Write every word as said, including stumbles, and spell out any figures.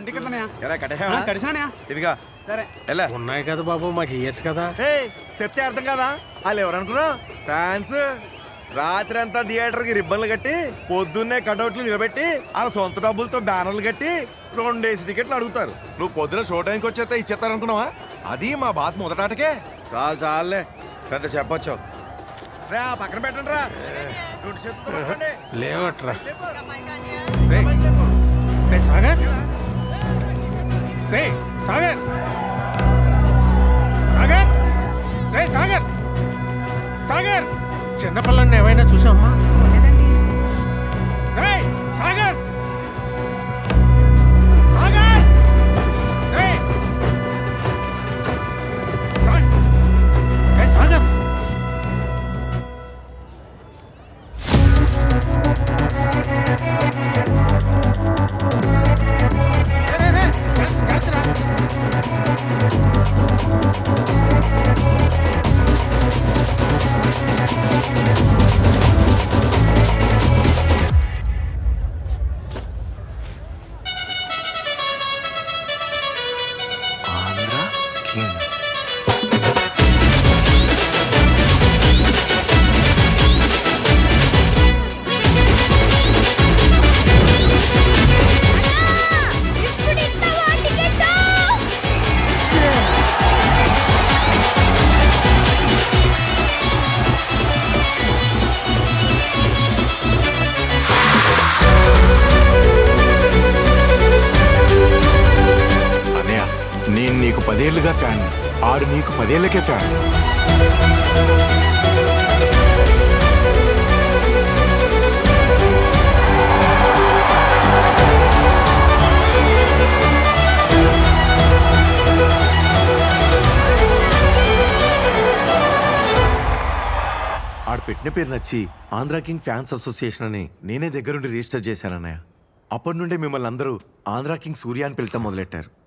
రెండు టికెట్లు ఎలా కట్టేవా కడిసానయా ఇదిగా సరే ఎలా ఉన్నాయి కదా బాబు, మాకు ఇయ్యచ్చు కదా. చెప్తే అర్థం కదా వాళ్ళు ఎవరనుకున్నావు ఫ్యాన్స్ రాత్రి అంతా థియేటర్ కి రిబ్బన్లు కట్టి పొద్దున్నే కటౌట్లు నిలబెట్టి వాళ్ళ సొంత డబ్బులతో బ్యానర్లు కట్టి రెండేసి టికెట్లు అడుగుతారు. నువ్వు పొద్దున షో టైంకి వచ్చేస్తే ఇచ్చేస్తారు అనుకున్నావా? అది మా బాస్ మొదటాటకే. చాలు చాలులే పెద్ద చెప్పొచ్చు. రా పక్కన పెట్టండి రా. లేవట్రా రే రే సాగర్ రే సాగర్ సాగర్ రే సాగర్ సాగర్ చిన్నపిల్లని ఏమైనా చూసావమ్మా? రే సాగర్ సాగర్ రే రే సాగర్ నేను నీకు పదేళ్లుగా ఫ్యాన్, ఆడు నీకు పదేళ్లకే ఫ్యాన్. ఆడు పెట్టిన పేరు నచ్చి ఆంధ్రా కింగ్ ఫ్యాన్స్ అసోసియేషన్ అని నేనే దగ్గరుండి రిజిస్టర్ చేశానన్నయ్య. అప్పటి నుండే మిమ్మల్ని అందరూ ఆంధ్రా కింగ్ సూర్య అని పిలటం మొదలెట్టారు.